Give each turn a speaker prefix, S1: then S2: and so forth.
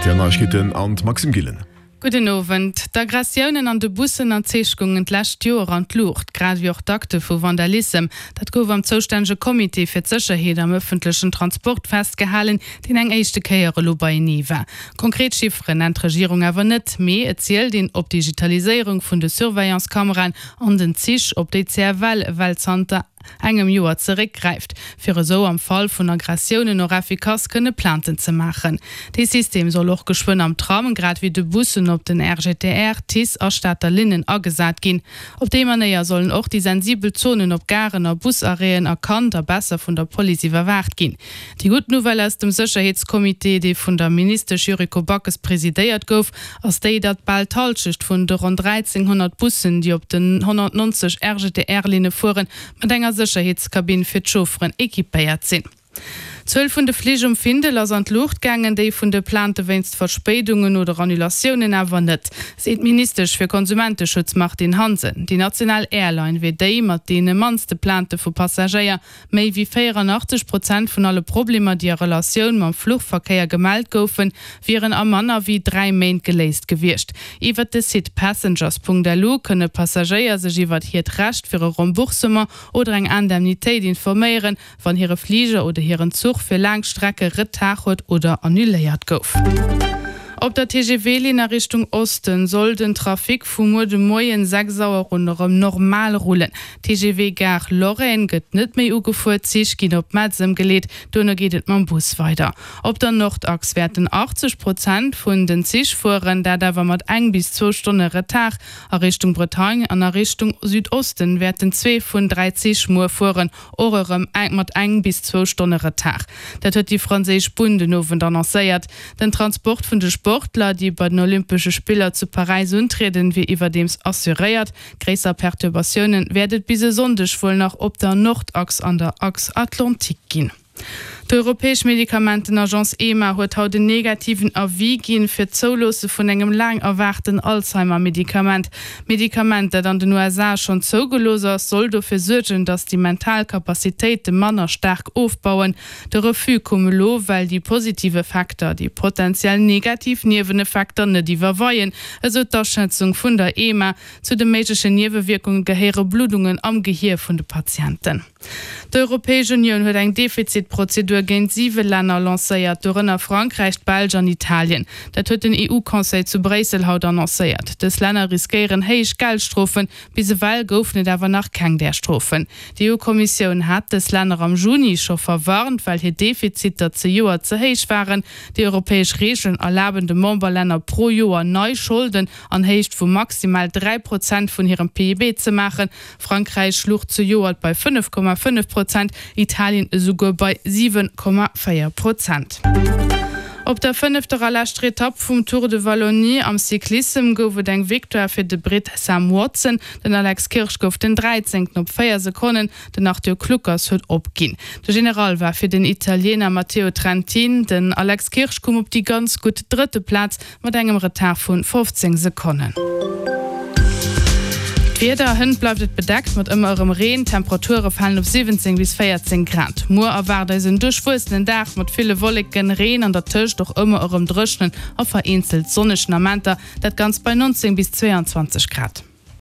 S1: Der Nachrichten an Maxim Gillen.
S2: Guten Abend. D'Aggressionen an de Bussen an Zeechungen lächt Joer an Lucht, grad wie auch Dakte vu Vandalism. Dat gouf am zouständege Komitee fir d'Sicherheet am öffentlichen Transport festgehalen, den eng eischchte Käiere lo bei nie war. Konkret Chiffren nennt Regierung awer net méi erzielt den op Digitalisierung vun de Surveillancekameraen an den Zich op de CRL-Weltzanter engem Joer zurückgreift, fir so am Fall vun Aggressionen oder effikaz kënne Planten ze machen. De System soll auch geschwun am Traum grad wie de Bussen op den RGTR, TIS a Stadter Linnen agesat gin. Op de manier sollen auch die sensibel Zonen op Garen a Busareen erkannt a besser vun der Polizei verwacht gin. Die gut Novelle aus dem Sicherheitskomitee, de vun der Minister Juriko Backes präsidéiert gouf, ass déi dat bald Talschicht vun de rund 1300 Bussen, die op den 190 RGTR-Line fuhren, mat enger Sicherheitskabin fir d'Chauffeuren ekipéiert sinn. 12 vun de Fliege Findel ass an Luchtgangen, déi vun de Plante wennst Verspätungen oder Annulationen awer net. Seet Ministerisch fir Konsumenteschutz macht den Hansen. Die National Airline wie déi mat dee manste Plante vu Passagéier méi wie 84% vun alle Probleme, die a Relationun mam Fluchtverkeier gemeldt goufen, viren a Manner wie 3 Main geléist gewircht. Iwer de Site Passengers.lu kënne Passagéier sech iwwer hiret recht fir e Remboursemmer oder eng Indemnitéit informéieren, wann hire Fliege oder hireieren Zug für Langstrecke Rittachot oder annuléiert gouf. Op der TGV-Linie Richtung Osten soll den Trafik vu mo de Moien 6 Sauer runem normal rollen. TGV Gar Lorraine gëtt net méi ugefuert sich gin op Matzem geleet, dunner geht man Bus weiter. Op der Nordachs werden 80% vun den Zichfuhren, der dawer mat 1 bis 2 Stunden Retard a Richtung Bretagne an der Richtung Südosten werden 2 vun 3 Zichmur fuhren orem mat 1 bis 2 Stunden Retard. Dat huet die Franzisch Bundenowen annoncéiert. Den Transport vun de Sportler, die bei den Olympische Spieler zu Paris untreten, wie überdems assuriert. Gräser Perturbationen werdet bis sonndech wohl nach op der Nordachs an der Achs Atlantik gehen. Die Europäische Medikamentenagenz EMA hat heute den negativen Avis gin fir Zoulose vun engem lang erwarten Alzheimer-Medikament. Medikament, dat an den USA schon zougeloser soll dafür sorgen, dass die Mentalkapazität de Manner stark aufbauen. Der Refus komme lo, weil die positive Faktor, die potenziell negativ niewene Faktor net die verweien. Also der Schätzung vun der EMA zu den medischen Nebenwirkungen gehere Blutungen am Gehirn vun de Patienten. Die Europäische Union hat eng Defizitprozedur gegen 7 Länder lanciert, darunter Frankreich, Belgien und Italien. Das hat den EU-Konseil zu Brüssel heute annonciert. Das Länder riskieren hohe Geldstrafen, bis weil geöffnet aber nach kein der Strafen. Die EU-Kommission hat das Länder am Juni schon verwarnt, weil hier Defizite zu Jahr zu hoch waren. Die europäische Regeln erlauben den Memberländer pro Jahr neue Schulden an höchst von maximal 3% von ihrem PIB zu machen. Frankreich schlug zu Jahr bei 5,5%, Italien sogar bei 7,4%. Op der 5. Etappe vom Tour de Wallonie am Cyklism gouf eng Viktor fir de Brit Sam Watson, den Alex Kirch gouf den 13. op 4 Sekunden, den nach der Kluckers huet opgin. Der General war fir den Italiener Matteo Trentin, den Alex Kirch kom op die ganz gut 3. Platz mat engem Retard vun 15 Sekunden. Weder hin bleibt bedeckt mit immer eurem Regen, Temperaturen fallen auf 17 bis 14 Grad. Moor erwartet sind durchwüstenden Dach mit viele wolligen Regen an der Tisch doch immer eurem Drüschen auf vereinzelt sonnischen Momente, das ganz bei 19 bis 22 Grad.